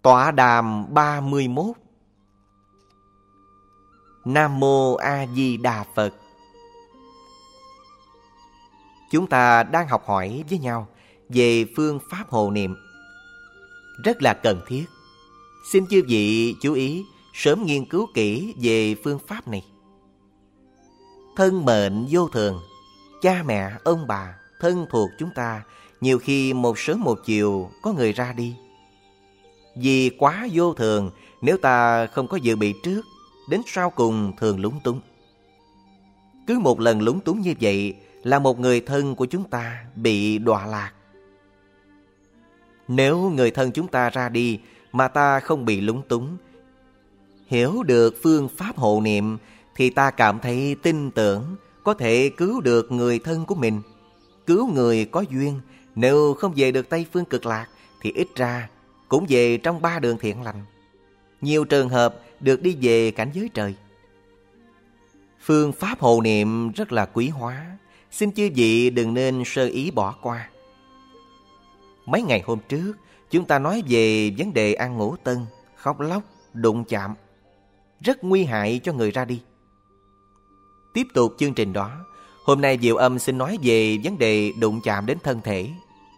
Tọa đàm 31. Nam Mô A Di Đà Phật. Chúng ta đang học hỏi với nhau về phương pháp hộ niệm. Rất là cần thiết. Xin chư vị chú ý sớm nghiên cứu kỹ về phương pháp này. Thân mệnh vô thường, cha mẹ, ông bà, thân thuộc chúng ta nhiều khi một sớm một chiều có người ra đi. Vì quá vô thường, nếu ta không có dự bị trước, đến sau cùng thường lúng túng. Cứ một lần lúng túng như vậy là một người thân của chúng ta bị đọa lạc. Nếu người thân chúng ta ra đi mà ta không bị lúng túng, hiểu được phương pháp hộ niệm, thì ta cảm thấy tin tưởng có thể cứu được người thân của mình. Cứu người có duyên, nếu không về được Tây Phương Cực Lạc thì ít ra cũng về trong 3 đường thiện lành. Nhiều trường hợp được đi về cảnh giới trời. Phương pháp hộ niệm rất là quý hóa, xin chư vị đừng nên sơ ý bỏ qua. Mấy ngày hôm trước, chúng ta nói về vấn đề ăn ngủ tân, khóc lóc, đụng chạm, rất nguy hại cho người ra đi. Tiếp tục chương trình đó, hôm nay Diệu Âm xin nói về vấn đề đụng chạm đến thân thể.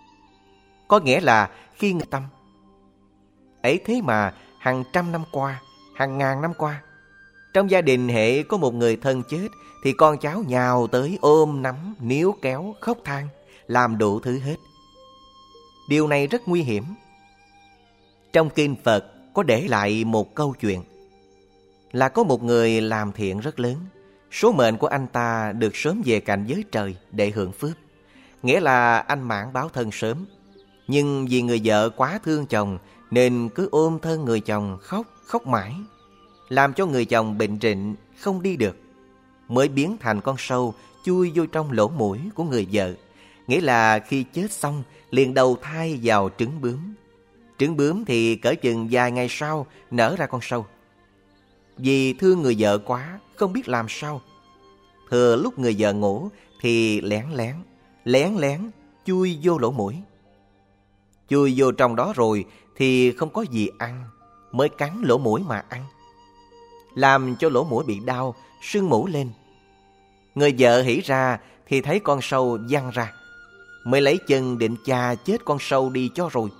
Có nghĩa là khi người tâm ấy, thế mà hàng trăm năm qua, hàng ngàn năm qua, trong gia đình hệ có một người thân chết thì con cháu nhào tới ôm nắm, níu kéo, khóc than, làm đủ thứ hết. Điều này rất nguy hiểm. Trong kinh Phật có để lại một câu chuyện là có một người làm thiện rất lớn. Số mệnh của anh ta được sớm về cảnh giới trời để hưởng phước, nghĩa là anh mãn báo thân sớm. Nhưng vì người vợ quá thương chồng nên cứ ôm thân người chồng khóc mãi, làm cho người chồng bệnh rịnh không đi được, mới biến thành con sâu chui vô trong lỗ mũi của người vợ. Nghĩa là khi chết xong liền đầu thai vào trứng bướm. Trứng bướm thì cỡ chừng vài ngày sau nở ra con sâu. Vì thương người vợ quá, không biết làm sao, thừa lúc người vợ ngủ thì lén lén chui vô lỗ mũi. Chui vô trong đó rồi thì không có gì ăn, mới cắn lỗ mũi mà ăn, làm cho lỗ mũi bị đau, sưng mũi lên. Người vợ hỉ ra thì thấy con sâu văng ra, mới lấy chân định chà chết con sâu đi cho rồi.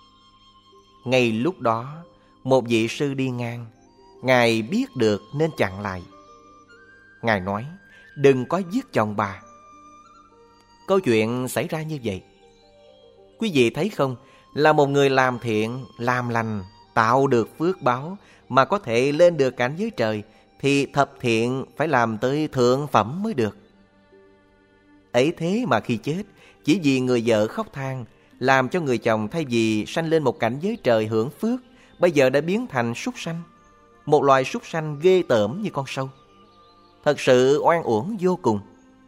Ngay lúc đó, một vị sư đi ngang, Ngài biết được nên chặn lại. Ngài nói, đừng có giết chồng bà. Câu chuyện xảy ra như vậy. Quý vị thấy không, là một người làm thiện, làm lành, tạo được phước báo mà có thể lên được cảnh giới trời, thì thập thiện phải làm tới thượng phẩm mới được. Ấy thế mà khi chết, chỉ vì người vợ khóc than, làm cho người chồng thay vì sanh lên một cảnh giới trời hưởng phước, bây giờ đã biến thành súc sanh. Một loài súc sanh ghê tởm như con sâu. Thật sự oan uổng vô cùng.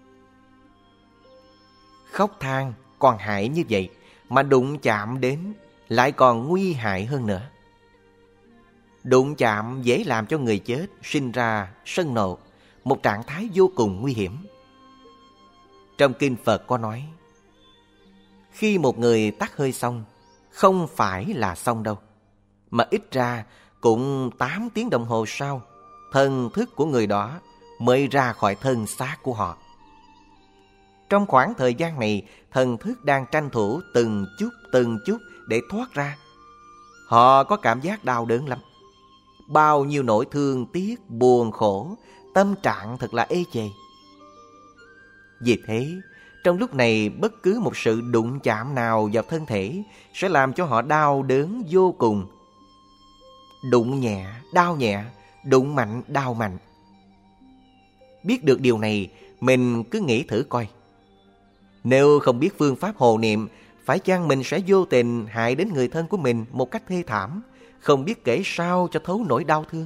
Khóc than còn hại như vậy, mà đụng chạm đến lại còn nguy hại hơn nữa. Đụng chạm dễ làm cho người chết sinh ra sân nộ, một trạng thái vô cùng nguy hiểm. Trong kinh Phật có nói, khi một người tắt hơi xong, không phải là xong đâu, mà ít ra cũng 8 tiếng đồng hồ sau, thần thức của người đó mới ra khỏi thân xác của họ. Trong khoảng thời gian này, thần thức đang tranh thủ từng chút để thoát ra. Họ có cảm giác đau đớn lắm. Bao nhiêu nỗi thương tiếc, buồn khổ, tâm trạng thật là ê chề. Vì thế, trong lúc này bất cứ một sự đụng chạm nào vào thân thể sẽ làm cho họ đau đớn vô cùng. Đụng nhẹ, đau nhẹ, đụng mạnh, đau mạnh. Biết được điều này, mình cứ nghĩ thử coi. Nếu không biết phương pháp hộ niệm, phải chăng mình sẽ vô tình hại đến người thân của mình một cách thê thảm, không biết kể sao cho thấu nỗi đau thương.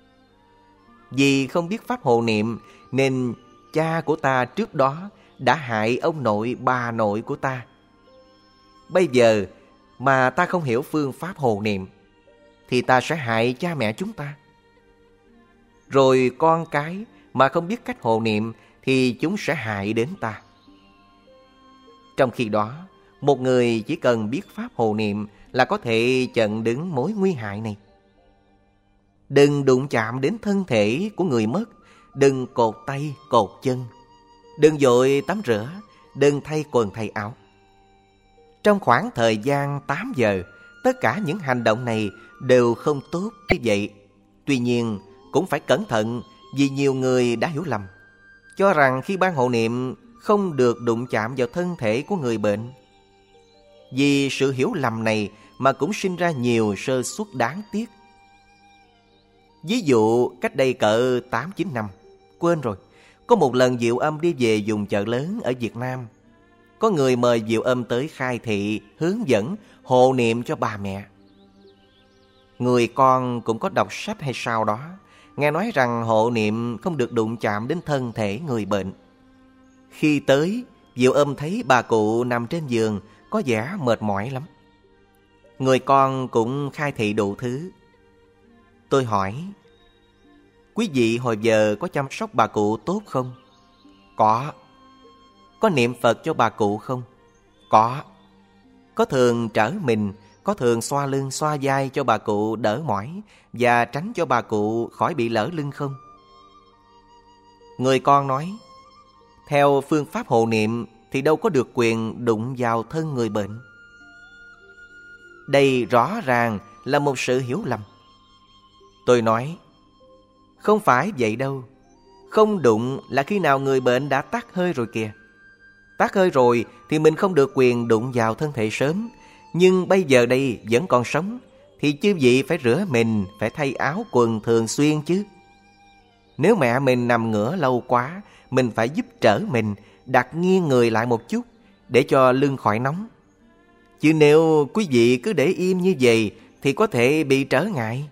Vì không biết pháp hộ niệm nên cha của ta trước đó đã hại ông nội, bà nội của ta. Bây giờ mà ta không hiểu phương pháp hộ niệm thì ta sẽ hại cha mẹ chúng ta. Rồi con cái mà không biết cách hộ niệm thì chúng sẽ hại đến ta. Trong khi đó, một người chỉ cần biết pháp hộ niệm là có thể chặn đứng mối nguy hại này. Đừng đụng chạm đến thân thể của người mất, đừng cột tay, cột chân, đừng vội tắm rửa, đừng thay quần thay áo. Trong khoảng thời gian 8 giờ, tất cả những hành động này đều không tốt như vậy. Tuy nhiên, cũng phải cẩn thận vì nhiều người đã hiểu lầm, cho rằng khi ban hộ niệm không được đụng chạm vào thân thể của người bệnh. Vì sự hiểu lầm này mà cũng sinh ra nhiều sơ suất đáng tiếc. Ví dụ cách đây cỡ 8-9 năm, quên rồi, có một lần Diệu Âm đi về vùng chợ lớn ở Việt Nam. Có người mời Diệu Âm tới khai thị, hướng dẫn, hộ niệm cho bà mẹ. Người con cũng có đọc sách hay sao đó, nghe nói rằng hộ niệm không được đụng chạm đến thân thể người bệnh. Khi tới, Diệu Âm thấy bà cụ nằm trên giường, có vẻ mệt mỏi lắm. Người con cũng khai thị đủ thứ. Tôi hỏi, quý vị hồi giờ có chăm sóc bà cụ tốt không? Có. Có niệm Phật cho bà cụ không? Có. Có thường trở mình, có thường xoa lưng xoa vai cho bà cụ đỡ mỏi và tránh cho bà cụ khỏi bị lỡ lưng không? Người con nói, theo phương pháp hộ niệm thì đâu có được quyền đụng vào thân người bệnh. Đây rõ ràng là một sự hiểu lầm. Tôi nói, không phải vậy đâu. Không đụng là khi nào người bệnh đã tắt hơi rồi kìa. Tắt hơi rồi thì mình không được quyền đụng vào thân thể sớm. Nhưng bây giờ đây vẫn còn sống, thì chư vị phải rửa mình, phải thay áo quần thường xuyên chứ. Nếu mẹ mình nằm ngửa lâu quá, mình phải giúp trở mình, đặt nghiêng người lại một chút để cho lưng khỏi nóng. Chứ nếu quý vị cứ để im như vậy thì có thể bị trở ngại.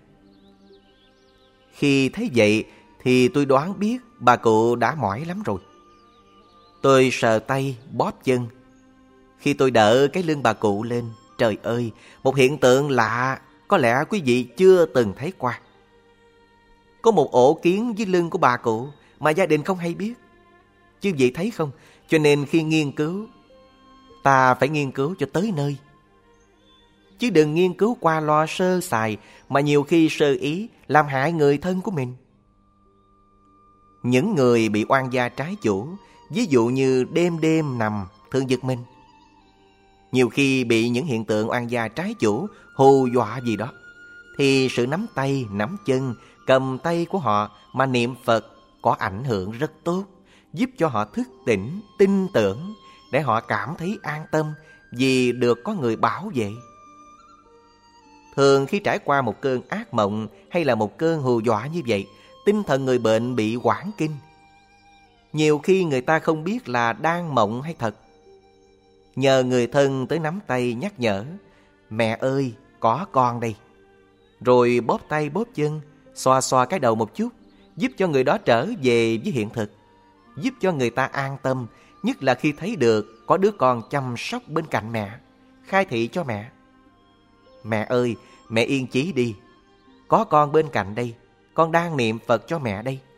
Khi thấy vậy thì tôi đoán biết bà cụ đã mỏi lắm rồi. Tôi sờ tay, bóp chân. Khi tôi đỡ cái lưng bà cụ lên, trời ơi, một hiện tượng lạ có lẽ quý vị chưa từng thấy qua. Có một ổ kiến dưới lưng của bà cụ mà gia đình không hay biết. Chứ vị thấy không? Cho nên khi nghiên cứu, ta phải nghiên cứu cho tới nơi. Chứ đừng nghiên cứu qua lo sơ sài mà nhiều khi sơ ý làm hại người thân của mình. Những người bị oan gia trái chủ, ví dụ như đêm đêm nằm thường giật mình. Nhiều khi bị những hiện tượng oan gia trái chủ hù dọa gì đó, thì sự nắm tay, nắm chân, cầm tay của họ mà niệm Phật có ảnh hưởng rất tốt, giúp cho họ thức tỉnh, tin tưởng, để họ cảm thấy an tâm vì được có người bảo vệ. Thường khi trải qua một cơn ác mộng hay là một cơn hù dọa như vậy, tinh thần người bệnh bị hoảng kinh. Nhiều khi người ta không biết là đang mộng hay thật. Nhờ người thân tới nắm tay nhắc nhở, mẹ ơi, có con đây. Rồi bóp tay bóp chân, xoa xoa cái đầu một chút, giúp cho người đó trở về với hiện thực, giúp cho người ta an tâm, nhất là khi thấy được có đứa con chăm sóc bên cạnh mẹ, khai thị cho mẹ. Mẹ ơi, mẹ yên chí đi, có con bên cạnh đây, con đang niệm Phật cho mẹ đây.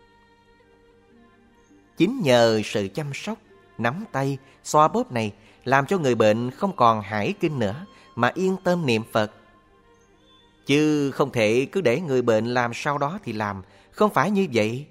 Chính nhờ sự chăm sóc, nắm tay, xoa bóp này làm cho người bệnh không còn hải kinh nữa mà yên tâm niệm Phật. Chứ không thể cứ để người bệnh làm sau đó thì làm, không phải như vậy.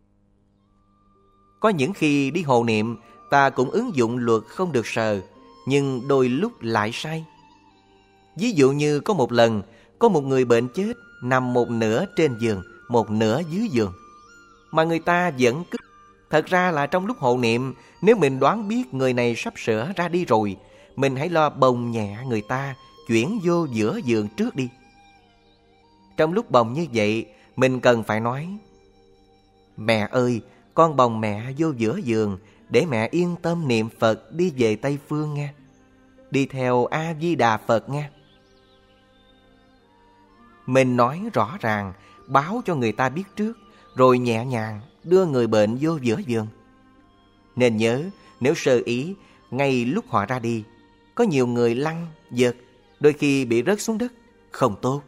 Có những khi đi hộ niệm, ta cũng ứng dụng luật không được sờ, nhưng đôi lúc lại sai. Ví dụ như có một lần, có một người bệnh chết nằm một nửa trên giường, một nửa dưới giường, mà người ta vẫn cứ. Thật ra là trong lúc hộ niệm, nếu mình đoán biết người này sắp sửa ra đi rồi, mình hãy lo bồng nhẹ người ta, chuyển vô giữa giường trước đi. Trong lúc bồng như vậy, mình cần phải nói, mẹ ơi, con bồng mẹ vô giữa giường, để mẹ yên tâm niệm Phật đi về Tây Phương nghe. Đi theo A-di-đà Phật nghe. Mình nói rõ ràng, báo cho người ta biết trước, rồi nhẹ nhàng đưa người bệnh vô giữa giường. Nên nhớ, nếu sơ ý, ngay lúc họ ra đi, có nhiều người lăn, giật, đôi khi bị rớt xuống đất, không tốt.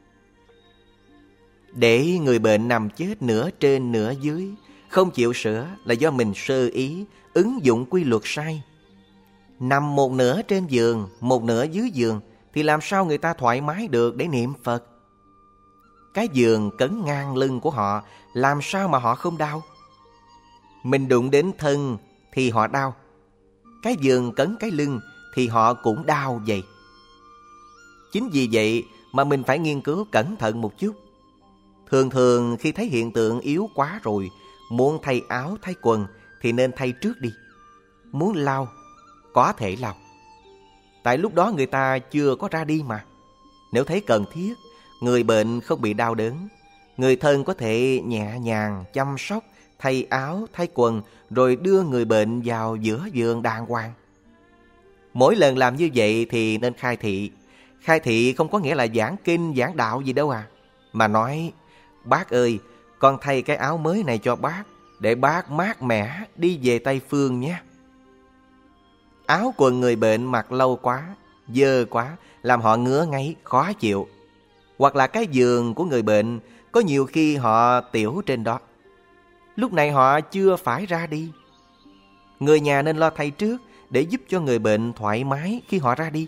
Để người bệnh nằm chết nửa trên nửa dưới, không chịu sửa là do mình sơ ý, ứng dụng quy luật sai. Nằm một nửa trên giường, một nửa dưới giường, thì làm sao người ta thoải mái được để niệm Phật? Cái giường cấn ngang lưng của họ, làm sao mà họ không đau? Mình đụng đến thân thì họ đau. Cái giường cấn cái lưng thì họ cũng đau vậy. Chính vì vậy mà mình phải nghiên cứu cẩn thận một chút. Thường thường khi thấy hiện tượng yếu quá rồi, muốn thay áo thay quần thì nên thay trước đi. Muốn lau, có thể lau. Tại lúc đó người ta chưa có ra đi mà. Nếu thấy cần thiết, người bệnh không bị đau đớn, người thân có thể nhẹ nhàng chăm sóc, thay áo, thay quần, rồi đưa người bệnh vào giữa giường đàng hoàng. Mỗi lần làm như vậy thì nên khai thị. Khai thị không có nghĩa là giảng kinh, giảng đạo gì đâu à. Mà nói, bác ơi, con thay cái áo mới này cho bác, để bác mát mẻ đi về Tây Phương nhé. Áo quần người bệnh mặc lâu quá, dơ quá, làm họ ngứa ngáy, khó chịu. Hoặc là cái giường của người bệnh, có nhiều khi họ tiểu trên đó. Lúc này họ chưa phải ra đi. Người nhà nên lo thay trước để giúp cho người bệnh thoải mái khi họ ra đi.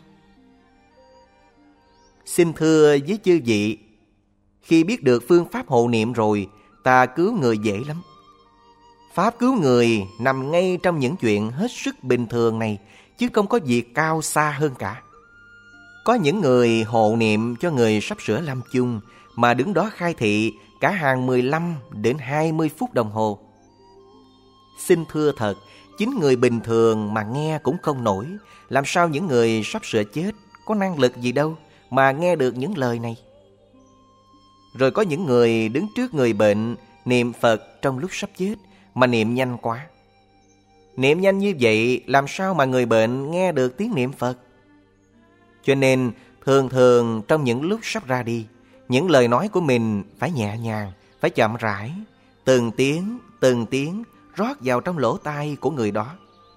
Xin thưa với chư vị, khi biết được phương pháp hộ niệm rồi, ta cứu người dễ lắm. Pháp cứu người nằm ngay trong những chuyện hết sức bình thường này, chứ không có việc cao xa hơn cả. Có những người hộ niệm cho người sắp sửa lâm chung mà đứng đó khai thị cả hàng 15 đến 20 phút đồng hồ. Xin thưa thật, chính người bình thường mà nghe cũng không nổi, làm sao những người sắp sửa chết có năng lực gì đâu mà nghe được những lời này. Rồi có những người đứng trước người bệnh niệm Phật trong lúc sắp chết mà niệm nhanh quá. Niệm nhanh như vậy làm sao mà người bệnh nghe được tiếng niệm Phật? Cho nên thường thường trong những lúc sắp ra đi, những lời nói của mình phải nhẹ nhàng, phải chậm rãi, từng tiếng rót vào trong lỗ tai của người đó.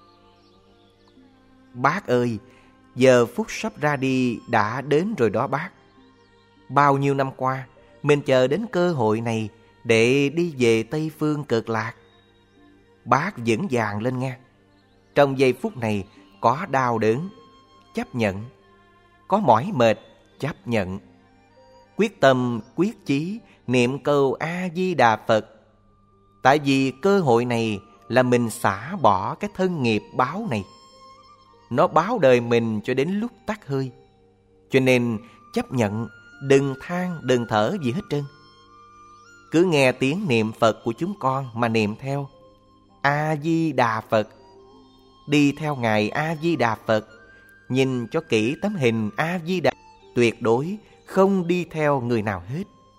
Bác ơi, giờ phút sắp ra đi đã đến rồi đó bác. Bao nhiêu năm qua, mình chờ đến cơ hội này để đi về Tây Phương Cực Lạc. Bác vững vàng lên nghe. Trong giây phút này có đau đớn, chấp nhận. Có mỏi mệt, chấp nhận. Quyết tâm, quyết chí, niệm câu A-di-đà Phật. Tại vì cơ hội này là mình xả bỏ cái thân nghiệp báo này. Nó báo đời mình cho đến lúc tắt hơi. Cho nên chấp nhận, đừng than, đừng thở gì hết trơn. Cứ nghe tiếng niệm Phật của chúng con mà niệm theo. A-di-đà Phật. Đi theo Ngài A-di-đà Phật. Nhìn cho kỹ tấm hình A-di-đà, tuyệt đối không đi theo người nào hết.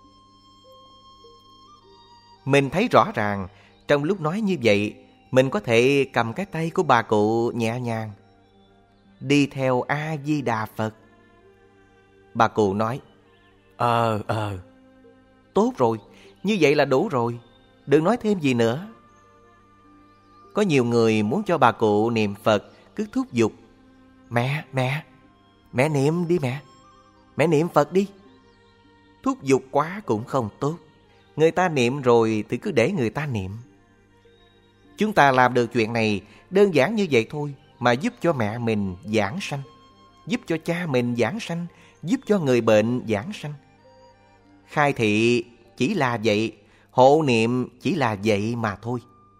Mình thấy rõ ràng, trong lúc nói như vậy, mình có thể cầm cái tay của bà cụ nhẹ nhàng. Đi theo A-di-đà Phật. Bà cụ nói, tốt rồi, như vậy là đủ rồi, đừng nói thêm gì nữa. Có nhiều người muốn cho bà cụ niệm Phật, cứ thúc giục. Mẹ niệm đi mẹ niệm Phật đi. Thúc giục quá cũng không tốt. Người ta niệm rồi thì cứ để người ta niệm. Chúng ta làm được chuyện này đơn giản như vậy thôi mà giúp cho mẹ mình giảng sanh, giúp cho cha mình giảng sanh, giúp cho người bệnh giảng sanh. Khai thị chỉ là vậy, hộ niệm chỉ là vậy mà thôi.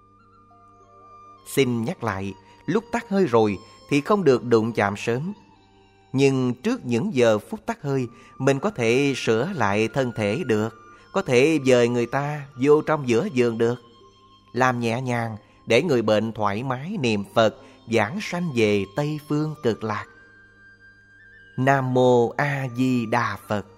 Xin nhắc lại, lúc tắt hơi rồi thì không được đụng chạm sớm. Nhưng trước những giờ phút tắt hơi, mình có thể sửa lại thân thể được, có thể dời người ta vô trong giữa giường được. Làm nhẹ nhàng để người bệnh thoải mái niệm Phật, giảng sanh về Tây Phương Cực Lạc. Nam Mô A Di Đà Phật.